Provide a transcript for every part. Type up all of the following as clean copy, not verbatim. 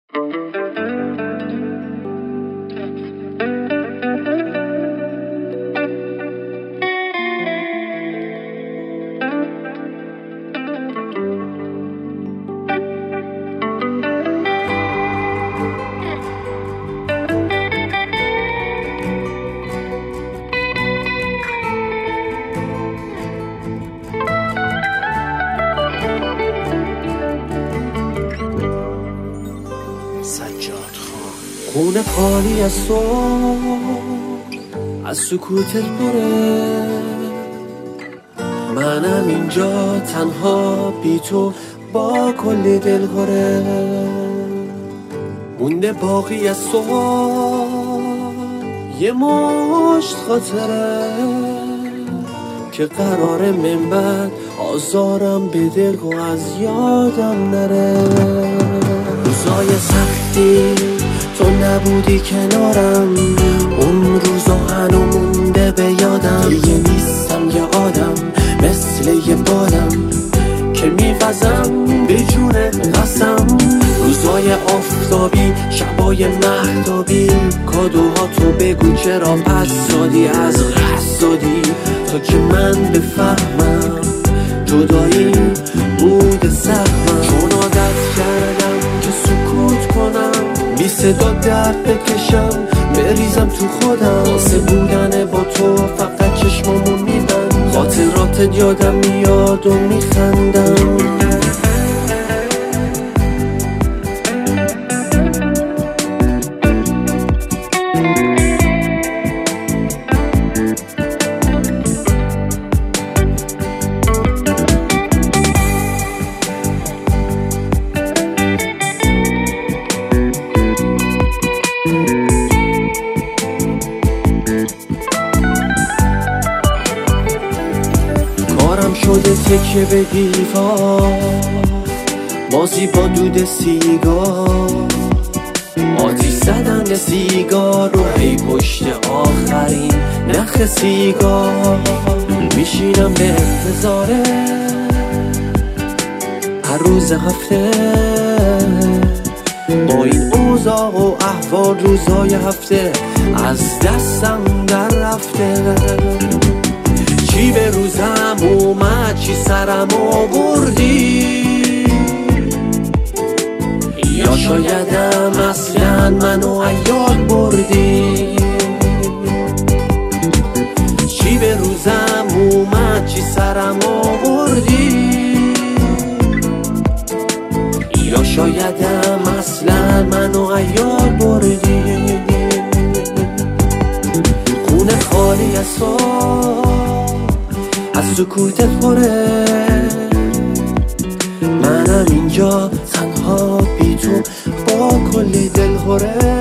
خونه خالی از تو، از سکوتت پره، منم اینجا تنها بی تو با کلی دلهره. مونده باقی از تو یه مشت خاطره که قراره من بعد آزارم بده و از یادم نره. روزای سختی تو نبودی کنارم، اون روزا هنو مونده به یادم. دیگه نیستم یه آدم مثل یه بادم که میوزم به جون قسم. روزای آفتابی، شبای مهتابی، کادوها تو بگو چرا پس دادی، از قصد دادی تا که من بفهمم جدایی بود سهمم. چون عادت کردم که سکوت کنم، بی صدا درد بکشم، بریزم تو خودم. واسه بودن با تو فقط چشمامو میبند، خاطراتت یادم میاد و میخندم. کارم شده تکیه به دیوار، بازی با دود سیگار، آتیش زدن سیگار رو هی پشت آخرین نخ سیگار. میشینم به انتظاره هر روز هفته، با این اوضاع و احوال روزای هفته از دستم در رفته. چی به روزم اومد، چی سرم آوردی، یا شایدم اصلا منو یاد بردی. چی به روزم اومد، چی سرم آوردی، یا شایدم اصلا منو یاد بردی. خونه خالی از تو، از سکوتت پره، منم اینجا تنها بی تو با کلی دلهره.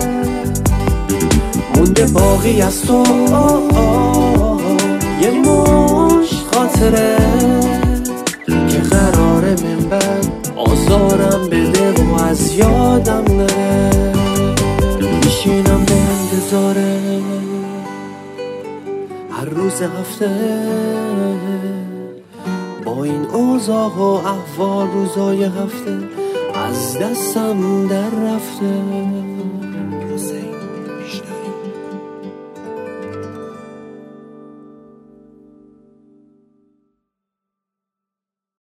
مونده باقی از تو یه مشت خاطره که قراره من بعد آزارم بده و از یادم نره. میشینم به انتظاره هر روز هفته، با این اوضاع و احوال روزای هفته از دستم در رفته.